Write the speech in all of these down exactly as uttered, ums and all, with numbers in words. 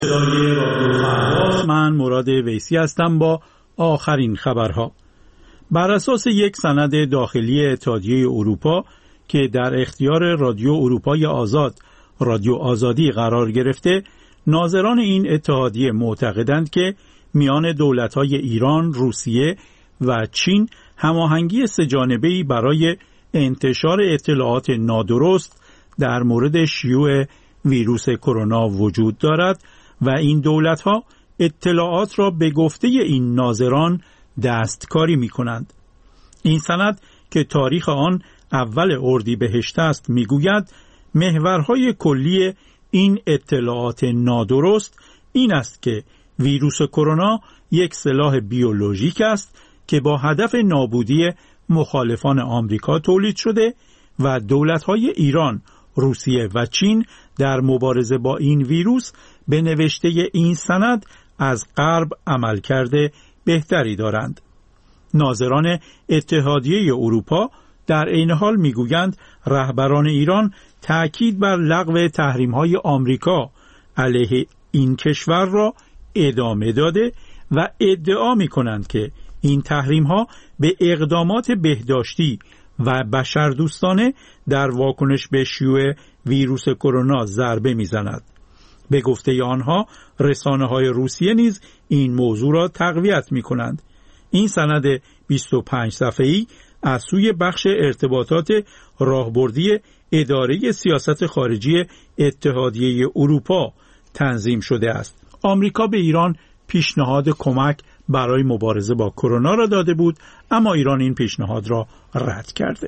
من مراد ویسی هستم با آخرین خبرها. بر اساس یک سند داخلی اتحادیه اروپا که در اختیار رادیو اروپای آزاد، رادیو آزادی قرار گرفته، ناظران این اتحادیه معتقدند که میان دولت‌های ایران، روسیه و چین هماهنگی سه‌جانبه‌ای برای انتشار اطلاعات نادرست در مورد شیوع ویروس کرونا وجود دارد و این دولت‌ها اطلاعات را به گفته این ناظران دستکاری می‌کنند. این سند که تاریخ آن اول اردیبهشت است می‌گوید محورهای کلی این اطلاعات نادرست این است که ویروس کرونا یک سلاح بیولوژیک است که با هدف نابودی مخالفان آمریکا تولید شده و دولت‌های ایران، روسیه و چین در مبارزه با این ویروس به نوشته این سند از غرب عملکرد بهتری دارند. ناظران اتحادیه اروپا در عین حال میگویند رهبران ایران تأکید بر لغو تحریم‌های آمریکا علیه این کشور را ادامه داده و ادعا می‌کنند که این تحریم‌ها به اقدامات بهداشتی و بشردوستانه در واکنش به شیوع ویروس کرونا ضربه می‌زند. به گفته آنها رسانه‌های روسیه نیز این موضوع را تقویت می‌کنند. این سند بیست و پنج صفحه‌ای از سوی بخش ارتباطات راهبردی اداره سیاست خارجی اتحادیه اروپا تنظیم شده است. آمریکا به ایران پیشنهاد کمک برای مبارزه با کرونا را داده بود، اما ایران این پیشنهاد را رد کرده.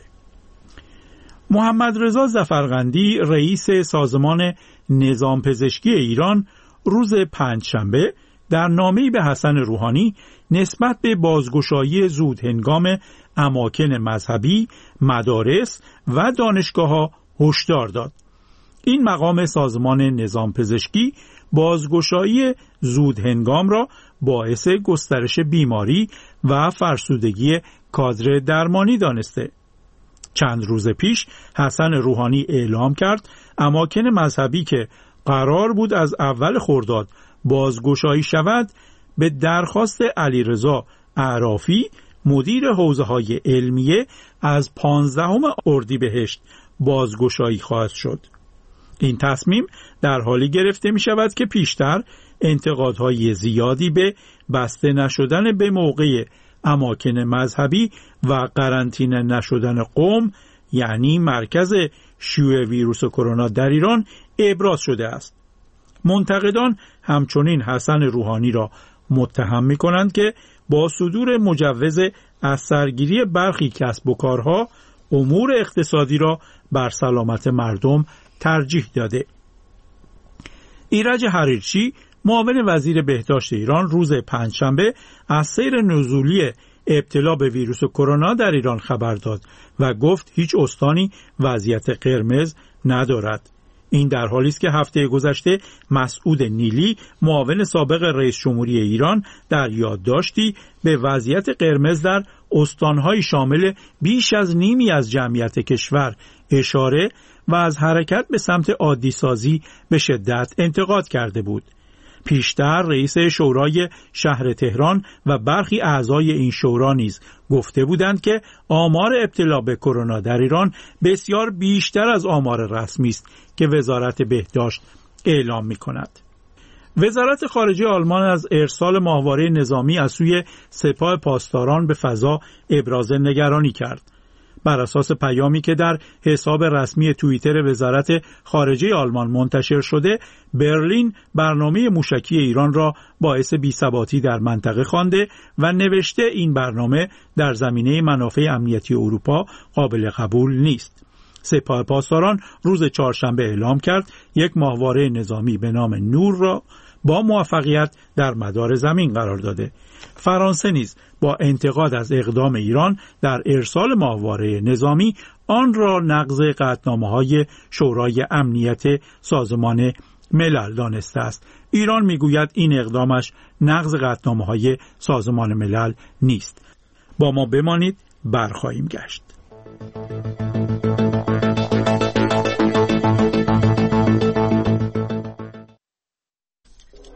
محمد رضا ظفرقندی رئیس سازمان نظام پزشکی ایران روز پنجشنبه در نامه‌ای به حسن روحانی نسبت به بازگشایی زود هنگام اماکن مذهبی، مدارس و دانشگاه‌ها هشدار داد. این مقام سازمان نظام پزشکی بازگشایی زود هنگام را باعث گسترش بیماری و فرسودگی کادر درمانی دانسته. چند روز پیش حسن روحانی اعلام کرد اماکن مذهبی که قرار بود از اول خرداد بازگشایی شود به درخواست علیرضا اعرافی مدیر حوزه‌های علمیه از پانزدهم اردیبهشت بازگشایی خواهد شد. این تصمیم در حالی گرفته می شود که پیشتر انتقادهای زیادی به بسته نشدن به موقع اماکن مذهبی و قرنطینه نشدن قم، یعنی مرکز شیوع ویروس کرونا در ایران، ابراز شده است. منتقدان همچنین حسن روحانی را متهم می کنند که با صدور مجوز از سرگیری برخی کسب و کارها امور اقتصادی را بر سلامت مردم ترجیح داده. ایرج حریرچی معاون وزیر بهداشت ایران روز پنجشنبه از سیر نزولی ابتلا به ویروس کرونا در ایران خبر داد و گفت هیچ استانی وضعیت قرمز ندارد. این در حالی است که هفته گذشته مسعود نیلی معاون سابق رئیس جمهوری ایران در یادداشتی به وضعیت قرمز در استان‌های شامل بیش از نیمی از جمعیت کشور اشاره و از حرکت به سمت عادی سازی به شدت انتقاد کرده بود. پیشتر رئیس شورای شهر تهران و برخی اعضای این شورا نیز گفته بودند که آمار ابتلا به کرونا در ایران بسیار بیشتر از آمار رسمی است که وزارت بهداشت اعلام می‌کند. وزارت خارجه آلمان از ارسال ماهواره نظامی از سوی سپاه پاسداران به فضا ابراز نگرانی کرد. بر اساس پیامی که در حساب رسمی توییتر وزارت خارجه آلمان منتشر شده، برلین برنامه موشکی ایران را باعث بی‌ثباتی در منطقه خوانده و نوشته این برنامه در زمینه منافع امنیتی اروپا قابل قبول نیست. سپاه پاسداران روز چهارشنبه اعلام کرد یک ماهواره نظامی به نام نور را با موفقیت در مدار زمین قرار داده. فرانسه نیز با انتقاد از اقدام ایران در ارسال ماهواره نظامی آن را نقض قطعنامه‌های شورای امنیت سازمان ملل دانسته است. ایران میگوید این اقدامش نقض قطعنامه‌های سازمان ملل نیست. با ما بمانید، برخواهیم گشت.